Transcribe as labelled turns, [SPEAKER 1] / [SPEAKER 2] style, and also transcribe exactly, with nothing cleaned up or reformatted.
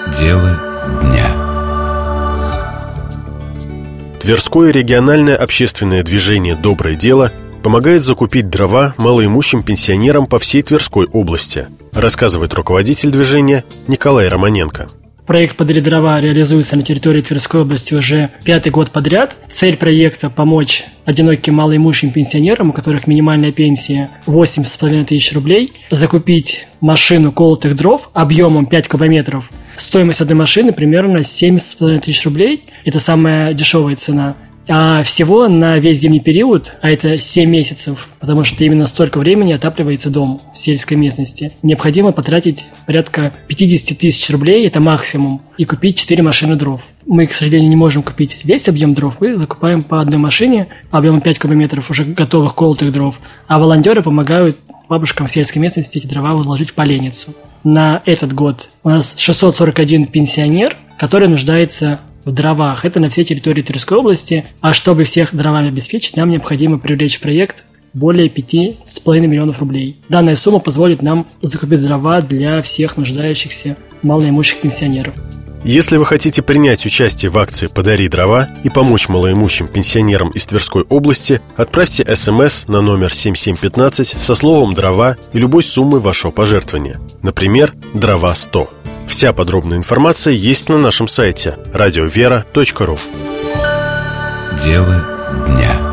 [SPEAKER 1] Дело дня.
[SPEAKER 2] Тверское региональное общественное движение «Доброе дело» помогает закупить дрова малоимущим пенсионерам по всей Тверской области, рассказывает руководитель движения Николай Романенко.
[SPEAKER 3] Проект «Подари дрова» реализуется на территории Тверской области уже пятый год подряд. Цель проекта – помочь одиноким малоимущим пенсионерам, у которых минимальная пенсия восемь с половиной тысяч рублей, закупить машину колотых дров объемом пять кубометров. Стоимость одной машины примерно семь с половиной тысяч рублей. Это самая дешевая цена. А всего на весь зимний период, а это семь месяцев, потому что именно столько времени отапливается дом в сельской местности, необходимо потратить порядка пятьдесят тысяч рублей, это максимум, и купить четыре машины дров. Мы, к сожалению, не можем купить весь объем дров, мы закупаем по одной машине объемом пять кубометров уже готовых колотых дров, а волонтеры помогают бабушкам в сельской местности эти дрова уложить в поленницу. На этот год у нас шестьсот сорок один пенсионер, который нуждается в дровах. Это на всей территории Тверской области. А чтобы всех дровами обеспечить, нам необходимо привлечь в проект более пяти с половиной миллионов рублей. Данная сумма позволит нам закупить дрова для всех нуждающихся малоимущих пенсионеров.
[SPEAKER 2] Если вы хотите принять участие в акции «Подари дрова» и помочь малоимущим пенсионерам из Тверской области, отправьте смс на номер семь семь один пять со словом «дрова» и любой суммой вашего пожертвования. Например, «дрова сто». Вся подробная информация есть на нашем сайте радиовера точка ру.
[SPEAKER 1] Дело дня.